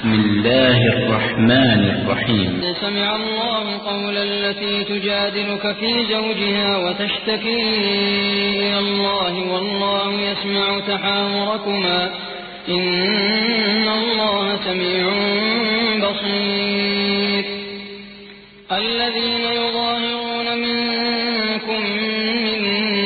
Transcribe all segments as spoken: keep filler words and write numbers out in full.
بسم الله الرحمن الرحيم. سمع الله قول التي تجادلك في زوجها وتشتكي إلى الله والله يسمع تحاوركما إن الله سميع بصير. الذين يظاهرون منكم من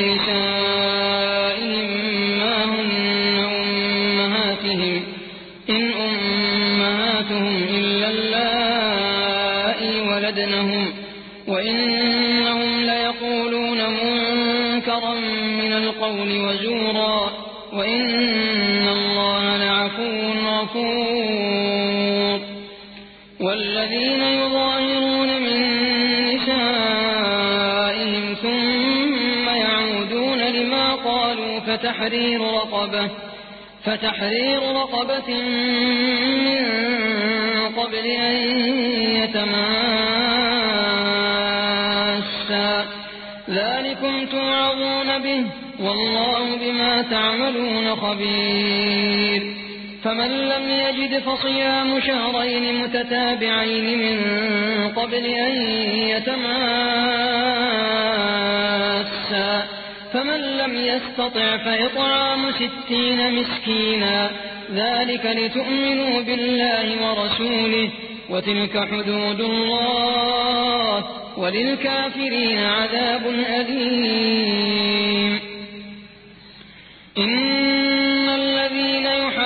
نسائهم ما هن أمهاتهم إن أمهاتهم إلا اللائي ولدنهم وإنهم ليقولون منكرا من القول وزورا وإن الله لعفو غفور. والذين يظاهرون من نسائهم ثم يعودون لما قالوا فتحرير رقبة فتحرير رقبة من قبل أن يتماسا ذلكم توعظون به والله بما تعملون خبير. فمن لم يجد فصيام شهرين متتابعين من قبل أن يتماسا فمن لم يستطع فإطعام ستين مسكينا ذلك لتؤمنوا بالله ورسوله وتلك حدود الله وللكافرين عذاب أليم. إن الذين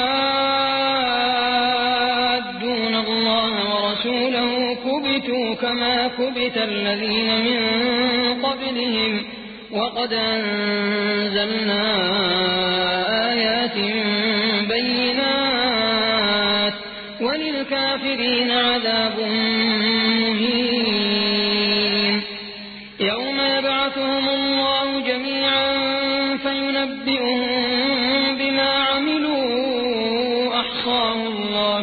يحادون الله ورسوله كبتوا كما كبت الذين من قبلهم وقد أنزلنا آيات بينات وللكافرين عذاب مهين. يوم يبعثهم الله جميعا فينبئهم بما عملوا أحصاه الله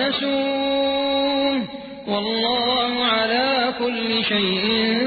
ونسوه والله على كل شيء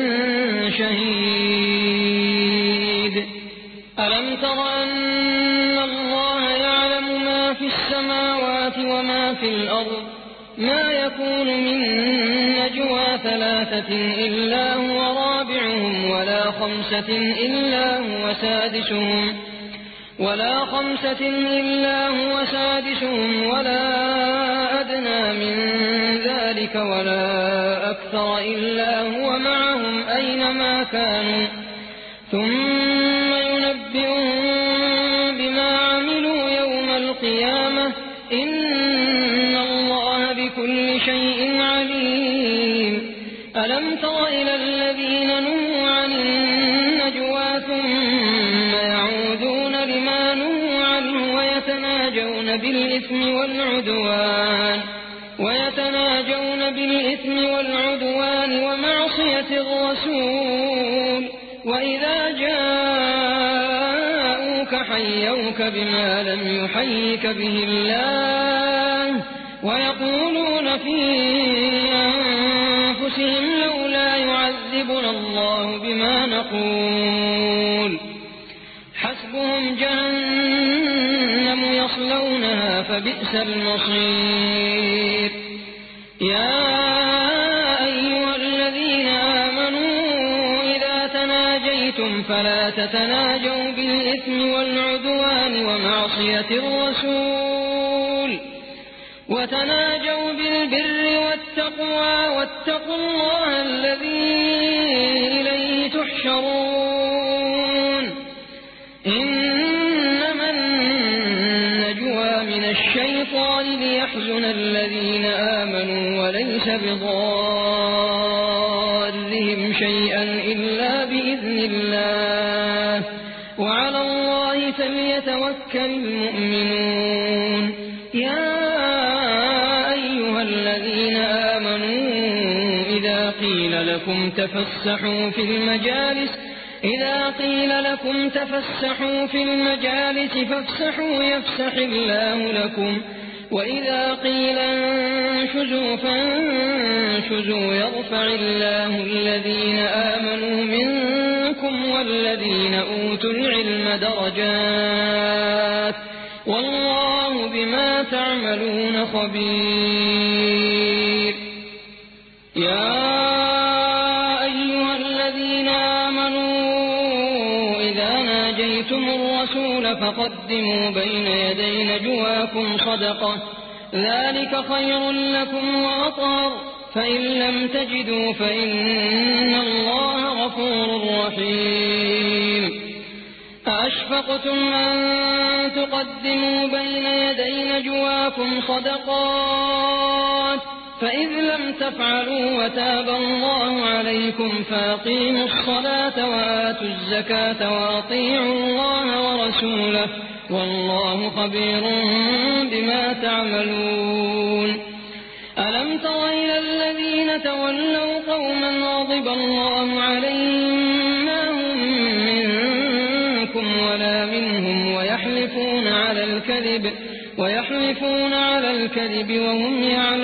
شهيد. ألم تر أن الله يعلم ما في السماوات وما في الأرض ما يكون من نجوى ثلاثة إلا هو رابعهم ولا خمسة إلا هو سادسهم ولا خمسة إلا هو سادسهم ولا أدنى من ذلك ولا أكثر إلا هو معهم أينما كانوا ثم ينبئهم بما عملوا يوم القيامة إن الله بكل شيء عليم. ألم تر إلى الذين نهوا عن النجوى ثم يعودون لما نهوا عنه ويتناجون بالإثم والعدوان ويتناجون بالإثم والعدوان ومعصية الرسول وإذا جاءوك حيوك بما لم يحيك به الله ويقولون في أنفسهم لولا يعذبنا الله بما نقول حسبهم جهنم يصلونها فبئس المصير. يا أيها الذين آمنوا إذا تناجيتم فلا تتناجوا بالإثم والعدوان ومعصية الرسول وتناجوا بالبر والتقوى واتقوا الله الذي إليه تحشرون. إنما النجوى من الشيطان ليحزن الذين آمنوا وليس بضارهم شيئا إلا بإذن الله وعلى الله فليتوكل المؤمنون. يا أيها الذين آمنوا إذا قيل لكم تفسحوا في المجالس إذا قيل لكم تفسحوا في المجالس فافسحوا يفسح الله لكم وإذا قيل انشزوا فانشزوا يرفع الله الذين آمنوا منكم والذين أوتوا العلم درجات والله بما تعملون خبير. يا أيها الذين آمنوا إذا ناجيتم الرسول فقدموا بين يدي نجواكم صدقة ذلك خير لكم وأطهر فإن لم تجدوا فإن الله غفور رحيم. أأشفقتم أن تقدموا بين يدي نجواكم صدقات فإذ لم تفعلوا وتاب الله عليكم فأقيموا الصلاة وآتوا الزكاة وأطيعوا الله ورسوله والله خبير بما تعملون. ألم تر إلى الذين تولوا قوما غضب الله عليهم ما هم منكم ولا منهم ويحلفون على الكذب ويحلفون على الكذب وهم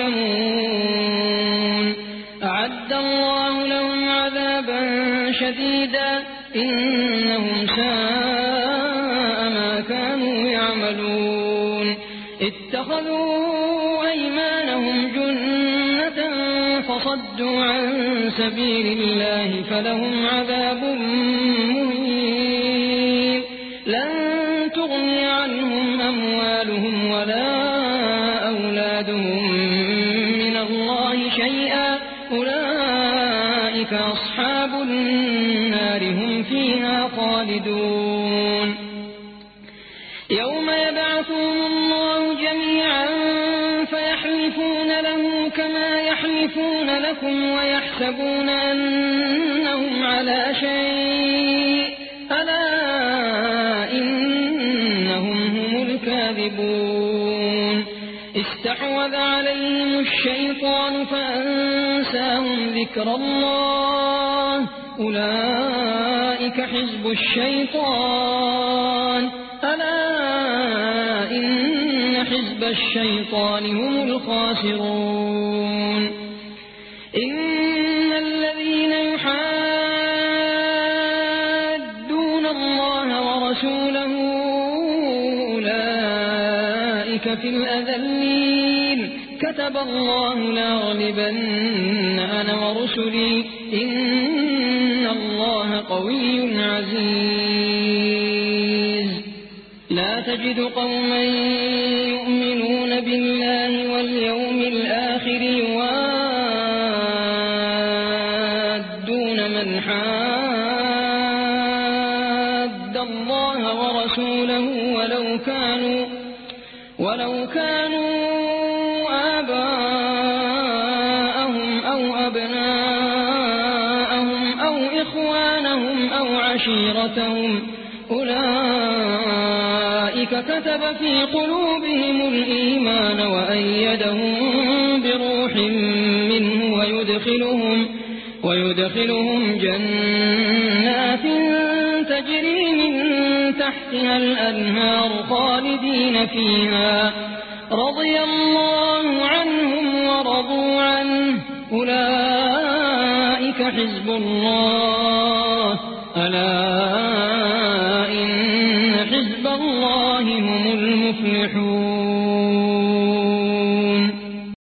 يعلمون. أعد الله لهم عذابا شديدا إنهم ساء ما كانوا يعملون. اتخذوا أيمانهم جنة فصدوا عن سبيل الله فلهم عذاب مهين. لن تغني عنهم أموالهم ولا أولادهم من الله شيئا أولئك أصحاب النار هم فيها خالدون. يوم يبعثهم الله جميعا فيحلفون له كما يحلفون لكم ويحسبون أنهم على شيء ألا إنهم هم الكاذبون. استحوذ عليهم الشيطان فأنساهم ذكر الله أولئك حزب الشيطان ألا إن حزب الشيطان هم الخاسرون. إن الذين يحادون الله ورسوله أولئك في الأذلين. كتب الله لأغلبن أنا ورسلي إن الله قوي عزيز. لا تجد قوما يؤمنون بالله واليوم الآخر يوادون من حاد الله ورسوله ولو كانوا ولو كانوا آباءهم أو أبناءهم أو إخوانهم أو عشيرتهم أولئك كتب في قلوبهم الإيمان وأيدهم بروح منه ويدخلهم, ويدخلهم جنات تجري من تحتها الأنهار خالدين فيها رضي الله عنهم ورضوا عنه أولئك حزب الله ألا إن حزب الله هم